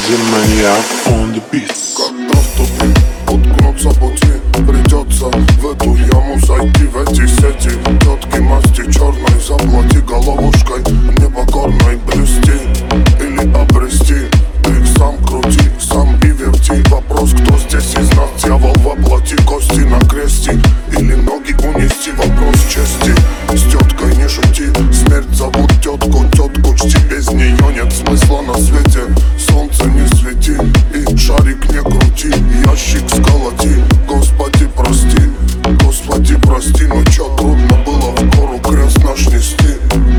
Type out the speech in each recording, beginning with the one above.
Crazy maniac on the beat. Когда в тупик уткнуться пути, придется в эту яму зайти, в эти сети тетки масти черной. Заплати головушкой непокорной, блюсти или обрести. Ты сам крути, сам и верти. Вопрос, кто здесь из нас дьявол воплоти, кости на кресте или ноги унести. Вопрос чести, с теткой не шути. Смерть зовут тетку, тетку чти. Без нее нет смысла на свете. Солнце не свети и шарик не крути. Ящик сколоти, Господи прости. Господи прости, ну чё трудно было в гору крест наш нести.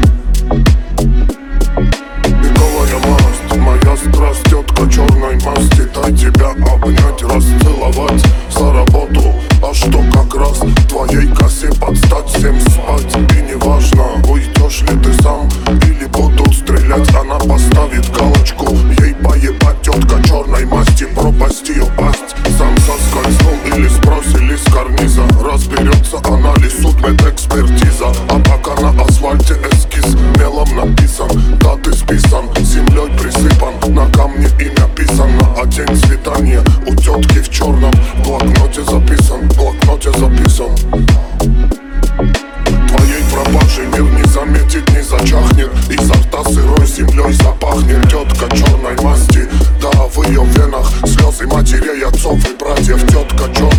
Пиковая масть, моя страсть, тетка черной масти. Дай тебя обнять, расцеловать за работу. А что как раз твоей косе подстать, всем спать. И неважно, уйдешь ли ты сам или будут стрелять. Она поставит галочку, ей поебать. Тетка черной масти, пропасть ее пасть. Сам соскользнул или сбросили с карниза. Разберется анализ, судмедэкспертиза. А пока на асфальте эскиз мелом написан. Даты списан, землей присыпан. На камне имя писано, а день свидания у тетки в черном. В блокноте записан, в блокноте записан. Твоей пропажей мир не заметит, не зачахнет. Изо рта сырой землей запахнет. Тетка черной масти, да, в ее венах слезы матерей, отцов и братьев. Тетка черной